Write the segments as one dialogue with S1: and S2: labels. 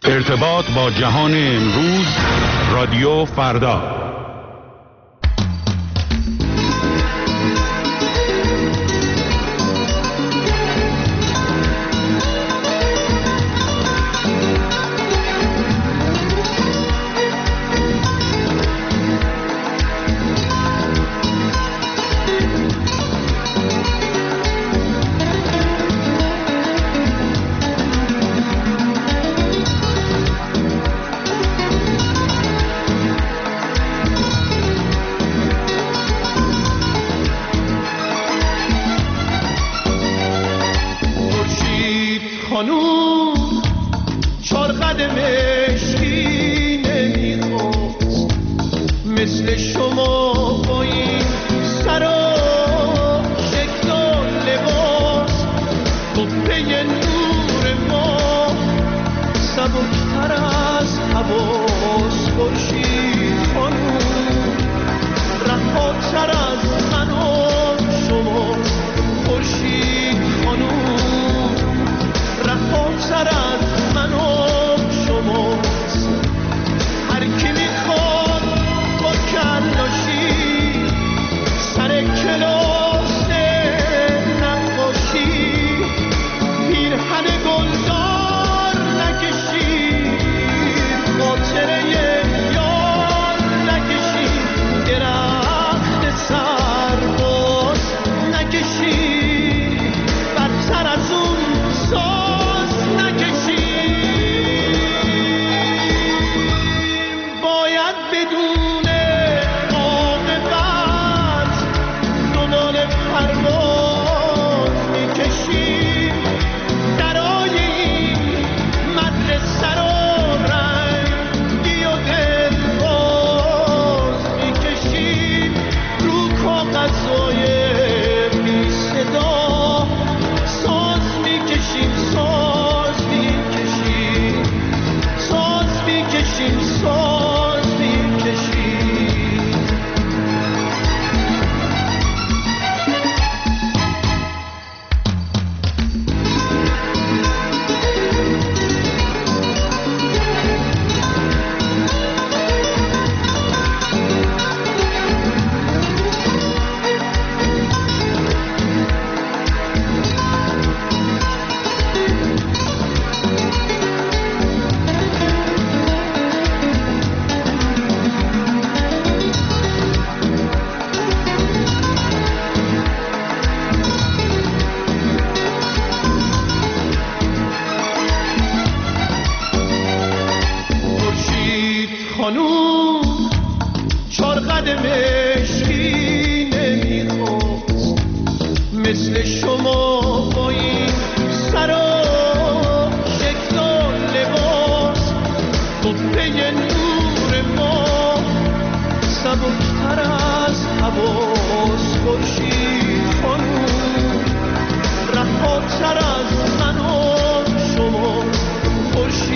S1: ارتباط با جهان امروز، رادیو فردا.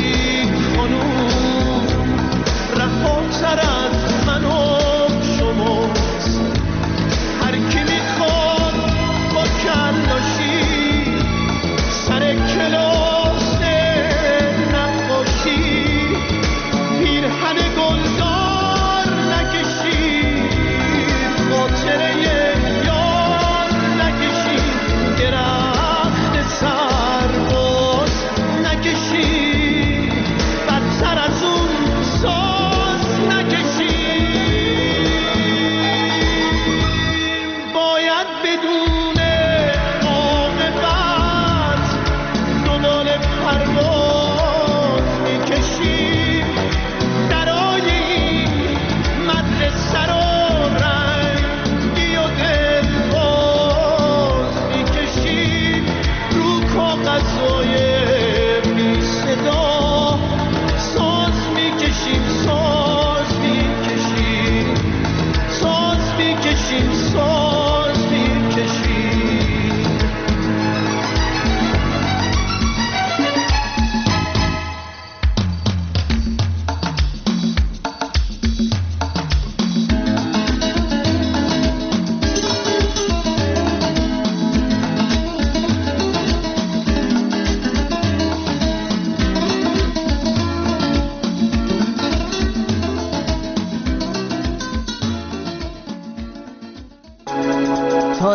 S2: رهاتر از من و شما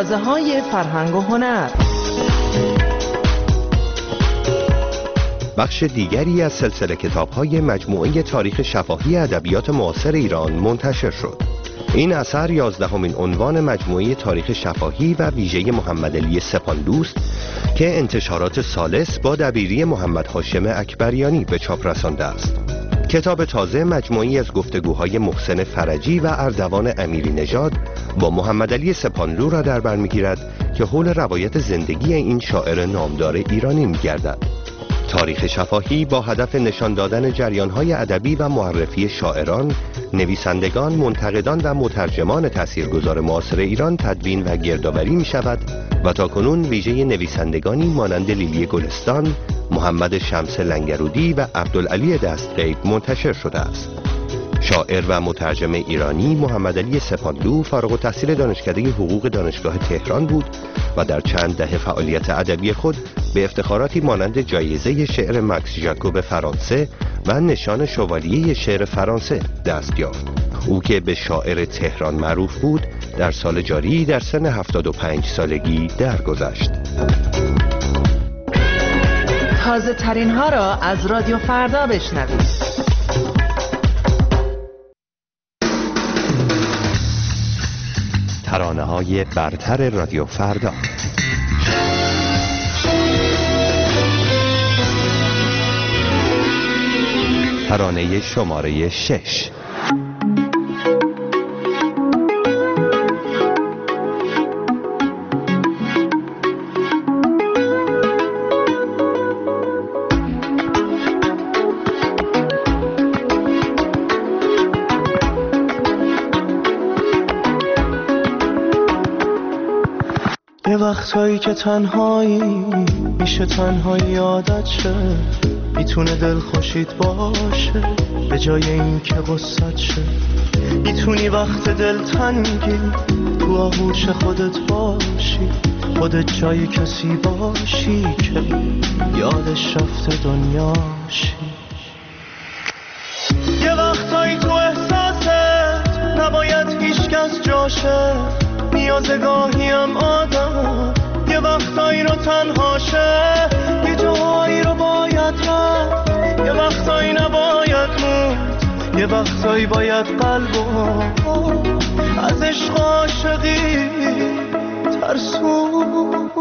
S2: تازه‌های فرهنگ و هنر.
S3: بخش دیگری از سلسله کتاب‌های مجموعه تاریخ شفاهی ادبیات معاصر ایران منتشر شد. این اثر 11مین عنوان مجموعه تاریخ شفاهی و ویژه محمدعلی سپاندوست که انتشارات ثالث با دبیری محمد هاشم اکبریانی به چاپ رسانده است. کتاب تازه مجموعی از گفتگوهای محسن فرجی و اردوان امیری نژاد با محمدعلی سپاندو را در بر می‌گیرد که حول روایت زندگی این شاعر نامدار ایرانی می‌گردد. تاریخ شفاهی با هدف نشان دادن جریان‌های ادبی و معرفی شاعران، نویسندگان، منتقدان و مترجمان تاثیرگذار معاصر ایران تدوین و گردآوری می‌شود و تاکنون ویژه نویسندگانی مانند لیلی گلستان، محمد شمس لنگرودی و عبدالعلی دستغیب منتشر شده است. شاعر و مترجم ایرانی محمدعلی سپاندو فارغ التحصیل دانشکده حقوق دانشگاه تهران بود و در چند دهه فعالیت ادبی خود به افتخاراتی مانند جایزه شعر مکس ژاکوب فرانسه و نشان شوالیه شعر فرانسه دست یافت. او که به شاعر تهران معروف بود، در سال جاری در سن 75 سالگی درگذشت.
S2: تازه ترین ها را از رادیو فردا بشنوید.
S3: ترانه‌های برتر رادیو فردا. ترانه شماره 6.
S4: یه وقتایی که تنهایی میشه تنهایی عادت شه، میتونه دل خوشید باشه به جای این که غصت شه. میتونی وقت دل تنگی تو آغوش خودت باشی، خودت جای کسی باشی که یادش رفته دنیاشی. یه وقتایی تو احساست نباید هیچ کس جاشه، نیازه گاهیم آدم یه وقتایی رو تنهاشه، یه جاهایی رو باید رفت، یه وقتایی نباید موند، یه وقتایی باید قلبو از عشق عاشقی ترسوند.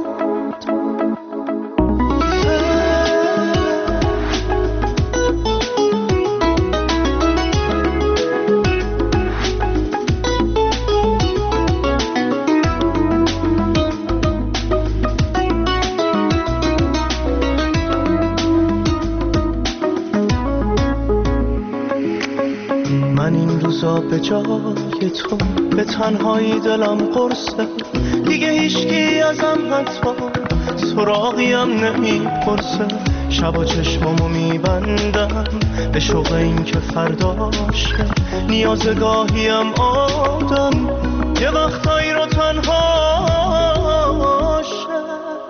S4: به جای تو به تنهایی دلم قرصه، دیگه هیچکی ازم حتی سراغیم نمیپرسه. شبا چشمامو میبندم به شوق این که فرداشه، نیاز گاهیم آدم یه وقتایی رو تنهاشه.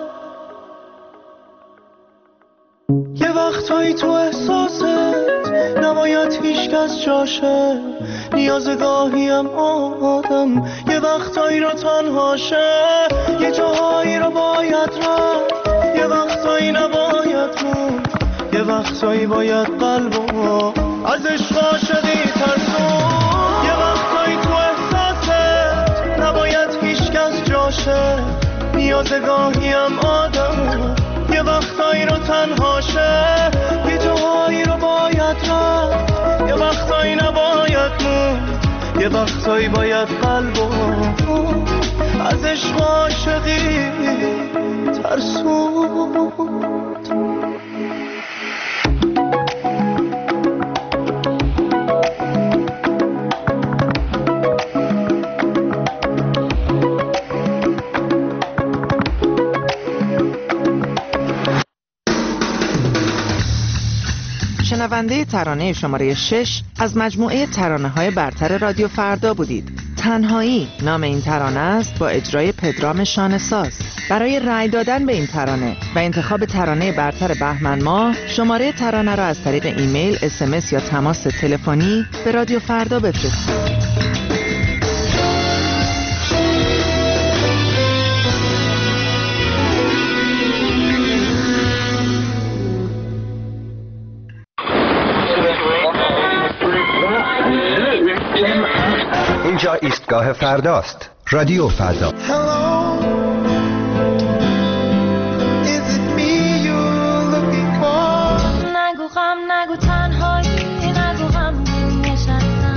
S4: یه وقتایی تو احساست نباید هیچ کس جاشه، نیاز گاهیم آدم یه وقتایی رو تنهاشه، یه جاهایی رو باید رفت، یه وقتایی نباید موند، یه وقتایی باید قلبو از عشق عاشقی ترسون. یه وقتایی تو احساست نباید هیچ کس جاشه، نیاز گاهیم آدم یه وقتایی رو تنهاشه، یه جاهایی رو باید رفت، یه وقتایی نباید موند، یه وقتایی باید قلبو از عشق عاشقی ترسوند.
S2: شنونده ترانه شماره 6 از مجموعه ترانه‌های برتر رادیو فردا بودید. تنهایی نام این ترانه است با اجرای پدرام شانه‌ساز. برای رأی دادن به این ترانه و انتخاب ترانه برتر بهمن ماه، شماره ترانه را از طریق ایمیل، SMS یا تماس تلفنی به رادیو فردا بفرستید.
S3: اینجا ایستگاه فرداست. رادیو فردا.
S5: نگو غم، نگو تنهایی، نگو غم نشستم.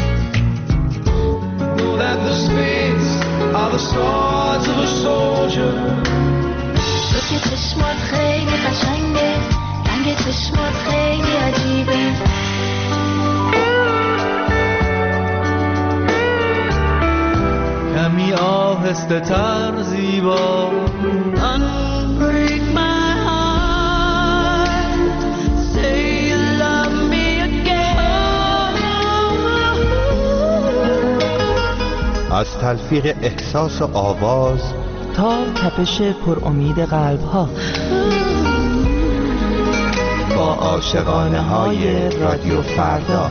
S6: Know that the spades are the swords of a soldier.
S5: تو که چشمات خیلی قشنگه، رنگ چشمات خیلی عجیبه.
S4: کمی آهسته تر زیبا.
S5: Unbreak my heart, say you love me again.
S3: از تلفیق احساس و آواز
S2: تا تپش پر امید قلب ها،
S3: با عاشقانه های رادیو فردا.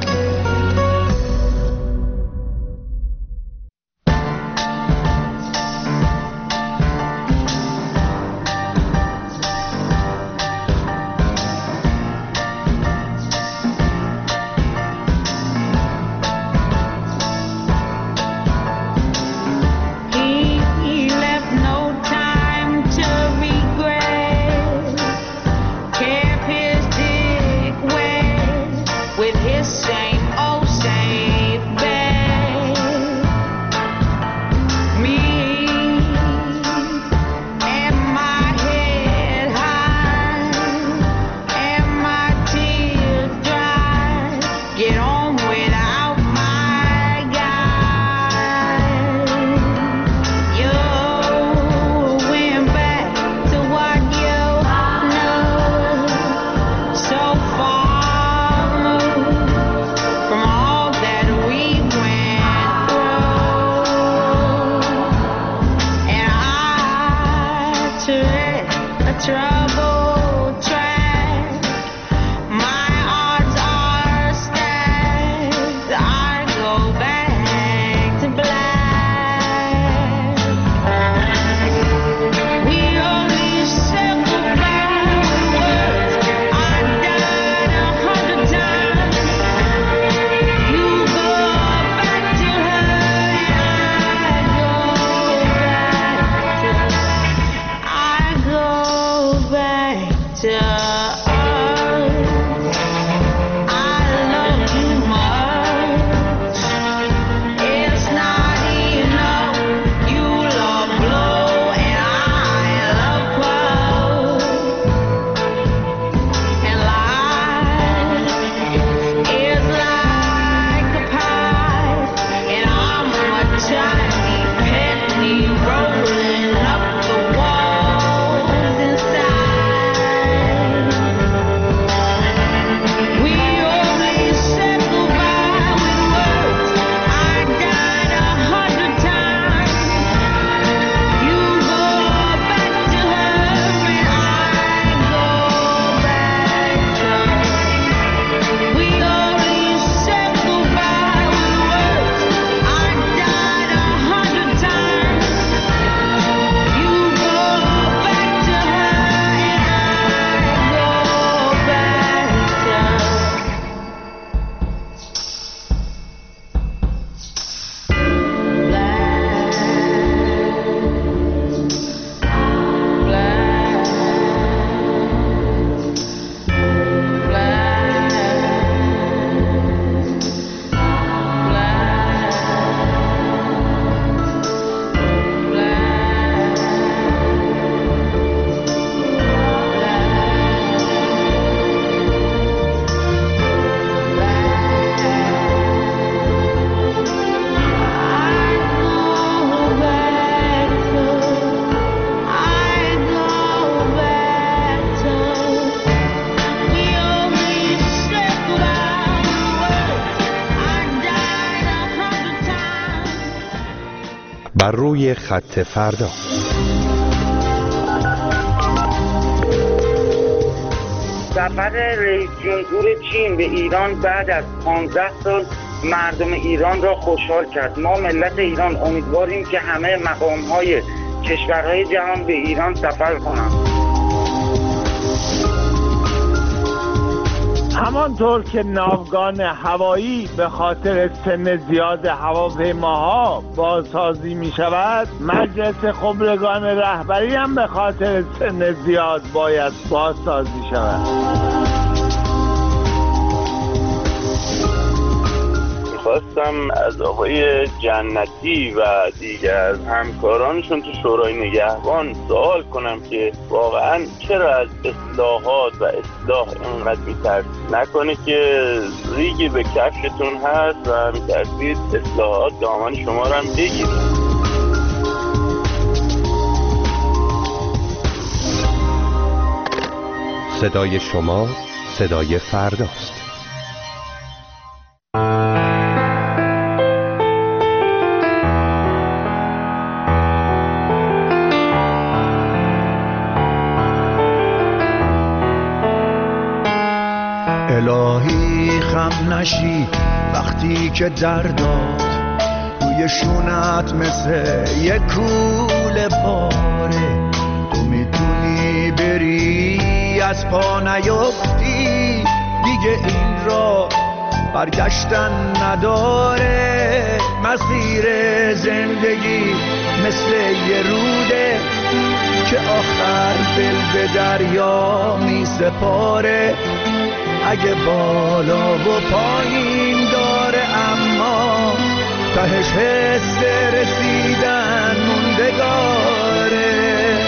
S3: بر روی خط فردا.
S7: سفر رئیس جمهور چین به ایران بعد از 15 سال مردم ایران را خوشحال کرد. ما ملت ایران امیدواریم که همه مقام‌های کشورهای جهان به ایران سفر کنند.
S8: همانطور که ناوگان هوایی به خاطر سن زیاد هواپیماها بازسازی می شود، مجلس خبرگان رهبری هم به خاطر سن زیاد باید بازسازی شود.
S9: خواستم از آقای جنتی و دیگر همکارانشون تو شورای نگهبان سوال کنم که واقعا چرا از اصلاحات و اصلاح اینقدر میترسید؟ نکنه که ریگی به کفشتون هست و میترسید اصلاحات دامان شما رو هم بگیرید.
S3: صدای شما صدای فرداست.
S6: الهی خم نشی وقتی که درداد روی شونت مثل یک کوله پاره، تو میتونی بری از پا نیفتی، دیگه این را برگشتن نداره. مسیر زندگی مثل یه روده که آخر دل به دریا می سپاره. اگه بالا و پایین داره اما تهش حس رسیدن موندگاره.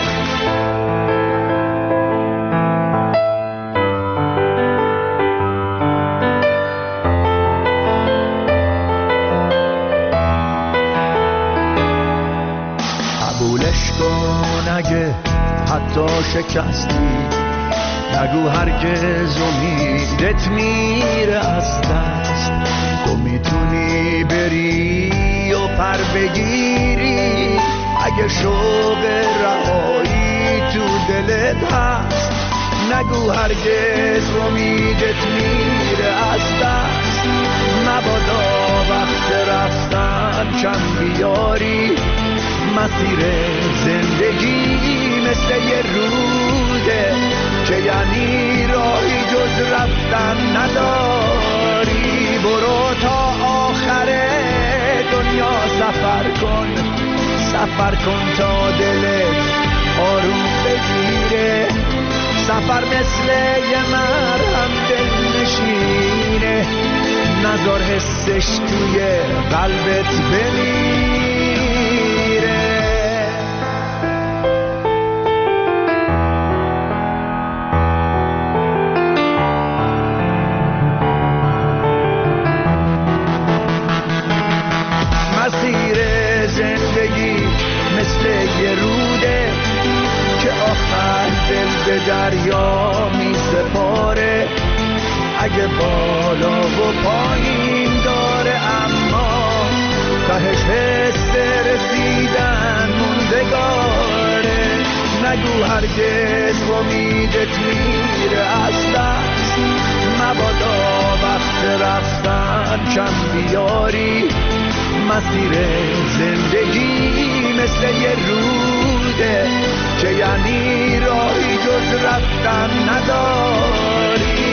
S6: قبولش کن اگه حتی شکستی، نگو هرگز امیدت میره از دست. تو میتونی بری و پر بگیری اگه شوق رهایی تو دلت هست. نگو هرگز امیدت میره از دست. مبادا وقت رفتن کم بیاری. مسیر زندگی مثل یه روده که یعنی راهی جز رفتن نداری. برو تا آخر دنیا سفر کن تا دلت آروم بگیره. سفر مثل یه مرهم دل نشینه، نذار حسش توی قلبت بمیره. مسیر زندگی مثل یه روده که آخر دل به دریا می سپاره. اگه بالا و پایین داره اما تهش حس رسیدن موندگاره. نگو هرگز امیدت میره از دست. مبادا وقت رفتن کم بیاری. مسیر زندگی مثل یه روده که یعنی راهی جز رفتن نداری.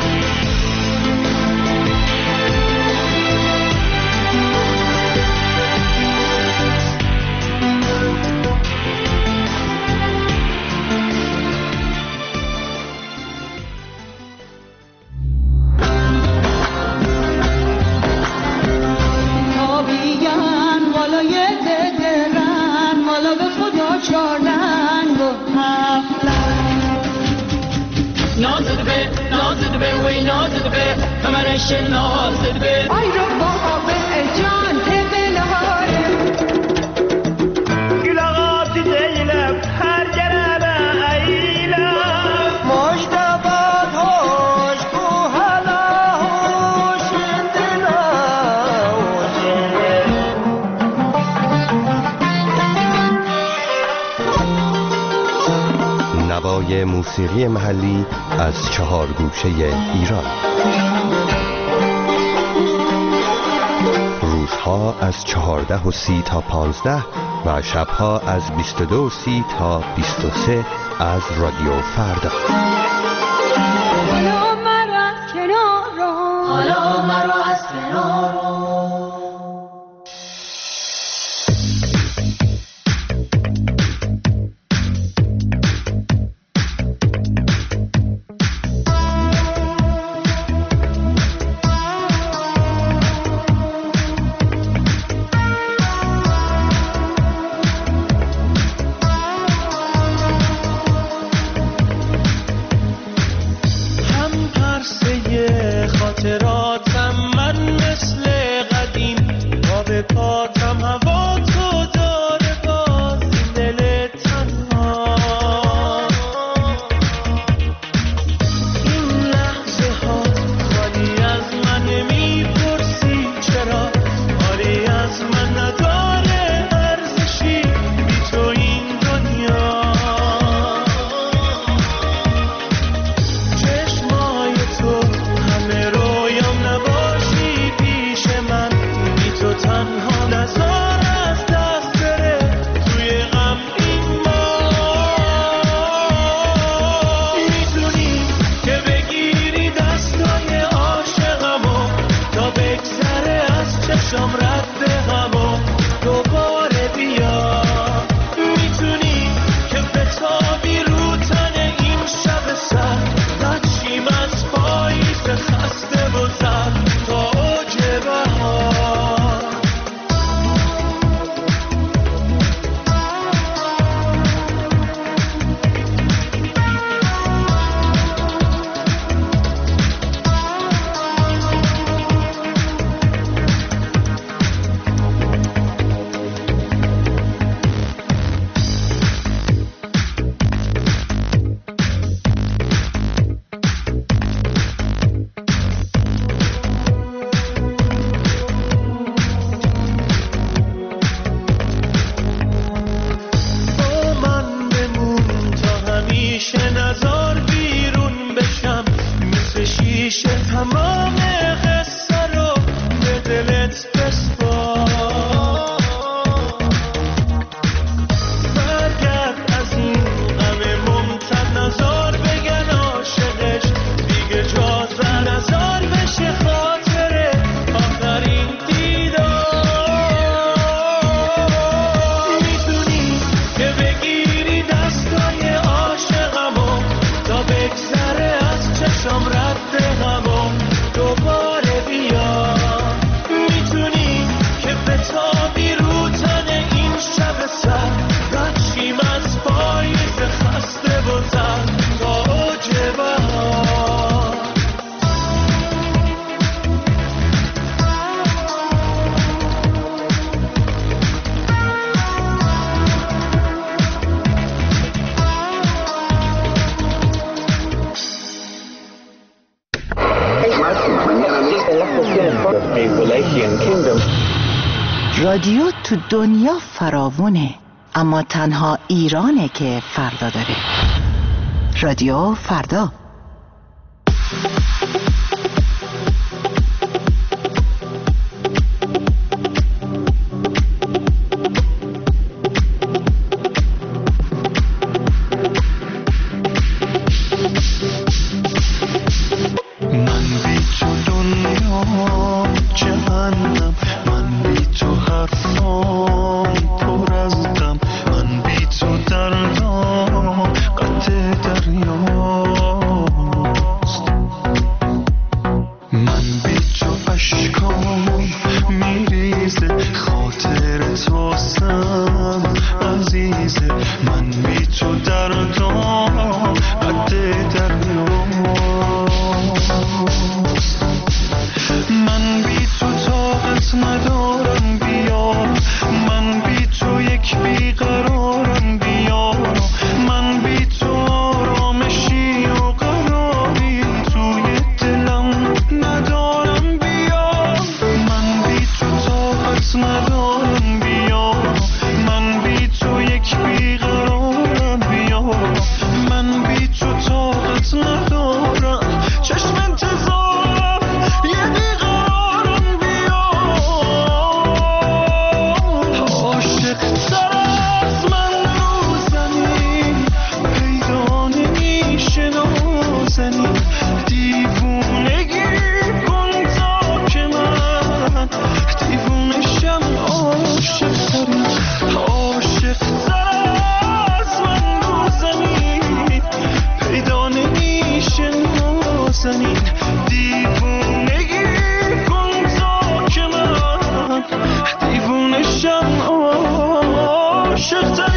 S3: نوای موسیقی محلی از 4 گوشه ایران. روزها از 14:30 تا 15 و شبها از 22:30 تا 23 از رادیو فردا.
S4: خسته و زد تا اوج بهار.
S2: رادیو تو دنیا فراوونه، اما تنها ایرانه که فردا داره. رادیو فردا.
S4: دیوونگی کن تا که من دیوونشم عاشق